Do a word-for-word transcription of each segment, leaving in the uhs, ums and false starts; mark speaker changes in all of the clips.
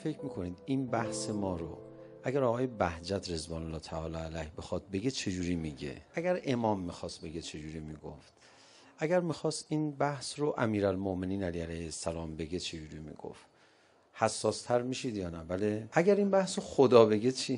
Speaker 1: فکر میکنید این بحث ما رو اگر آقای بهجت رضوان الله تعالی علیه بخواد بگه چجوری میگه؟ اگر امام میخواست بگه چجوری میگفت؟ اگر میخواست این بحث رو امیرالمومنین علی علیه السلام بگه چجوری میگفت؟ حساس تر میشید یا نه؟ ولی اگر این بحث رو خدا بگه چی؟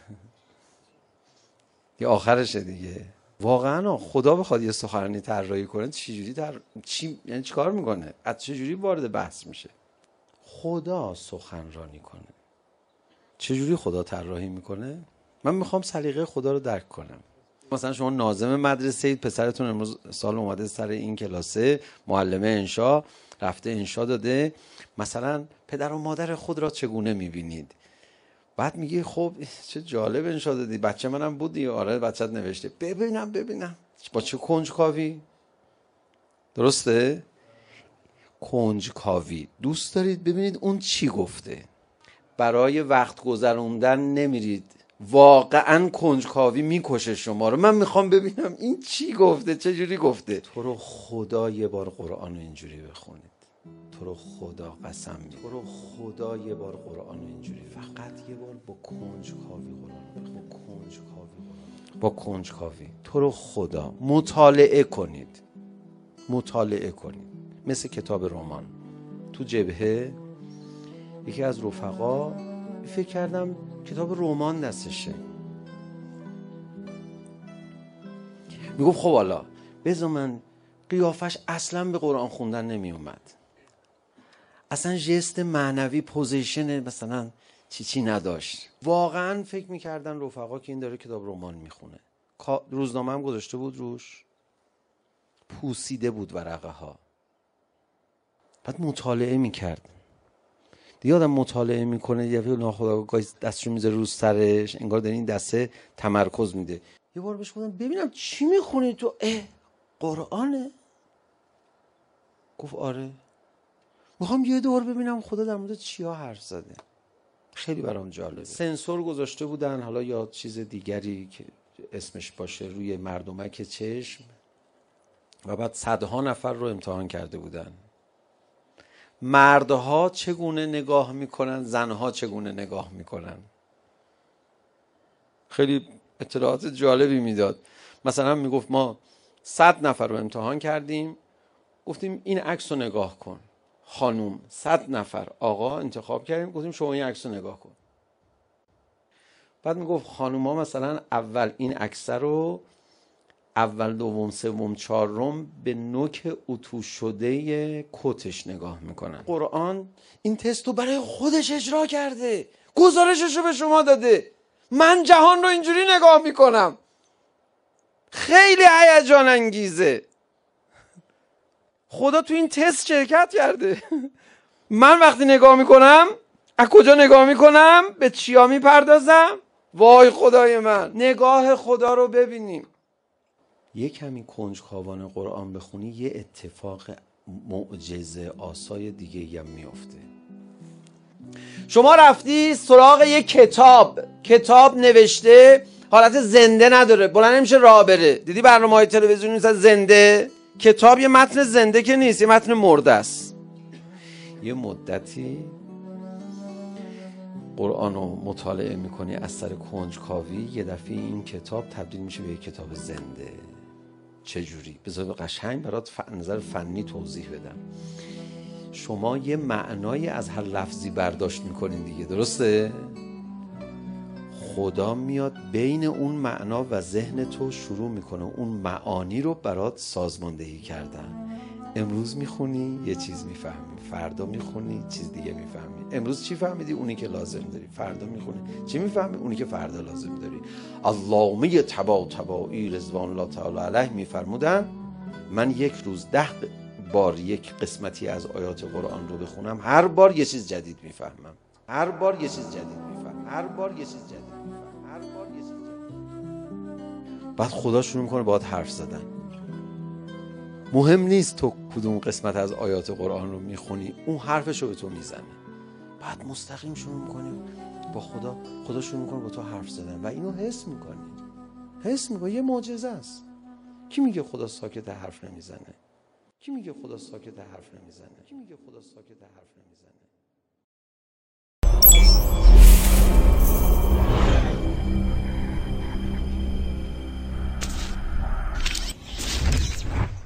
Speaker 1: یه آخرشه دیگه. واقعا خدا بخواد یه سخنرانی طراحی کنه چجوری تر... چی یعنی چیکار میکنه؟ از چجوری وارد بحث میشه؟ خدا سخنرانی کنه چجوری خدا طراحی میکنه؟ من میخوام سلیقه خدا رو درک کنم. مثلا شما ناظم مدرسه اید، پسرتون امروز سال اومده سر این کلاسه، معلمه انشا رفته انشا داده، مثلا پدر و مادر خود را چگونه میبینید؟ بعد میگی خب چه جالب انشا دادی، بچه منم بودی. آره بچت نوشته. ببینم ببینم با چه کنجکاوی. درسته؟ کنجکاوی دوست دارید ببینید اون چی گفته. برای وقت گذروندن نمیرید. واقعا کنجکاوی میکشه شما رو. من میخوام ببینم این چی گفته، چه جوری گفته. تو رو خدا یه بار قرآن رو اینجوری بخونید. تو رو خدا قسم می تو رو خدا یه بار قرآن رو اینجوری فقط یه بار با کنجکاوی قرآن رو بخون. کنجکاوی قرآن با کنجکاوی. تو رو خدا مطالعه کنید. مطالعه کنید. مثل کتاب رمان. تو جبهه یکی از رفقا فکر کردم کتاب رمان دستشه، میگفت خب حالا بذار من، قیافش اصلا به قرآن خوندن نمی اومد، اصلا ژست معنوی پوزیشن مثلا چی چی نداشت. واقعا فکر میکردن رفقا که این داره کتاب رمان میخونه. روزنامه هم گذاشته بود روش، پوسیده بود ورقه ها. بعد مطالعه میکرد. دیگه آدم مطالعه میکنه یه دفعه ناخودآگاه دستشو میذاره رو سرش، انگار داره این دسته تمرکز میده. یه بار بهش گفتم ببینم چی میخونی تو؟ اه قرآنه؟ گفت آره. میخوام یه دور ببینم خدا در مورد چیا حرف زده. خیلی برام جالبه. سنسور گذاشته بودن، حالا یا چیز دیگری که اسمش باشه، روی مردمک چشم و بعد صدها نفر رو امتحان کرده بودن. مردها چگونه نگاه میکنن، زنها چگونه نگاه میکنن. خیلی اطلاعات جالبی میداد. مثلا میگفت ما صد نفر رو امتحان کردیم، گفتیم این عکس رو نگاه کن. خانوم صد نفر آقا انتخاب کردیم، گفتیم شما این عکس رو نگاه کن. بعد میگفت خانوما مثلا اول این عکس رو اول دوم سوم چهارم به نوک اتو شده کتش نگاه میکنن. قرآن این تست رو برای خودش اجرا کرده، گزارشش رو به شما داده. من جهان رو اینجوری نگاه میکنم. خیلی هیجان انگیزه. خدا تو این تست شرکت کرده. من وقتی نگاه میکنم از کجا نگاه میکنم؟ به چیا میپردازم؟ وای خدای من، نگاه خدا رو ببینیم. یه کمی کنجکاوانه قرآن بخونی یه اتفاق معجزه آسای دیگه هم میفته. شما رفتی سراغ یه کتاب، کتاب نوشته، حالت زنده نداره، بلند نمیشه راه بره. دیدی برنامه‌های تلویزیونی مثلا زنده؟ کتاب یه متن زنده که نیست، یه متن مرده است. یه مدتی قرآن رو مطالعه میکنی از سر کنجکاوی، یه دفعه این کتاب تبدیل میشه به یه کتاب زنده. چجوری؟ بذار قشنگ برات نظر فنی توضیح بدم. شما یه معنای از هر لفظی برداشت میکنین دیگه، درسته؟ خدا میاد بین اون معنا و ذهن تو شروع میکنه اون معانی رو برات سازماندهی کردن. امروز میخونی یه چیز میفهمی، فردا میخونی چیز دیگه میفهمی. امروز چی فهمیدی؟ اونی که لازم داری. فردا میخونی چی میفهمی؟ اونی که فردا لازم داری. علامه طبا طبایی رضوان الله تعالی علیه میفرمودن من یک روز ده بار یک قسمتی از آیات قرآن رو بخونم، هر بار یه چیز جدید میفهمم. هر بار یه چیز جدید میفهمم. هر بار یه چیز جدید میفهمم. هر بار یه چیز جدید. بعد خدا شروع میکنه باهات حرف زدن. مهم نیست تو کدوم قسمت از آیات قرآن رو میخونی، اون حرفش رو به تو میزنه. بعد مستقیم شروع میکنی با خدا، خدا شروع میکنه با تو حرف زدن و اینو حس میکنی. حس میکنی. یه معجزه است. کی میگه خدا ساکت حرف نمیزنه؟ کی میگه خدا ساکت حرف نمیزنه؟ کی میگه خدا ساکت حرف نمیزنه؟